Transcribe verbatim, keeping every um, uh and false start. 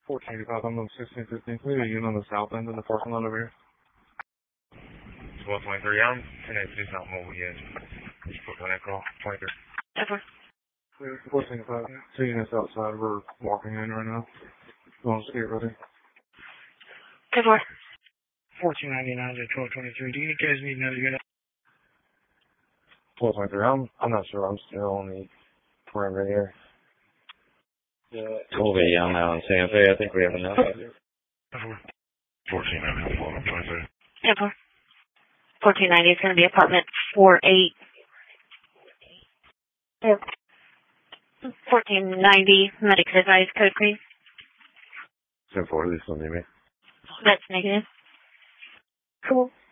fourteen eighty-five, I'm on sixteen fifteen. We have a unit on the south end of the parking lot over here. twelve twenty-three, I'm ten eighty-two, not mobile yet. Just put one echo, twenty-three. Ever. fourteen eighty-five, two units outside, we're walking in right now. Going to get ready. Good work. fourteen ninety-nine to twelve twenty-three, do you guys need another unit? twelve twenty-three, I'm, I'm not sure, I'm still on the perimeter here. Yeah. twelve eighty, I'm out in Santa Fe, I think we have enough. fourteen ninety, twelve twenty-three. Ever. fourteen ninety is going to be apartment four eight. Yep. fourteen ninety, medic advice code, please. ten four, this one, you mean? That's negative. Cool.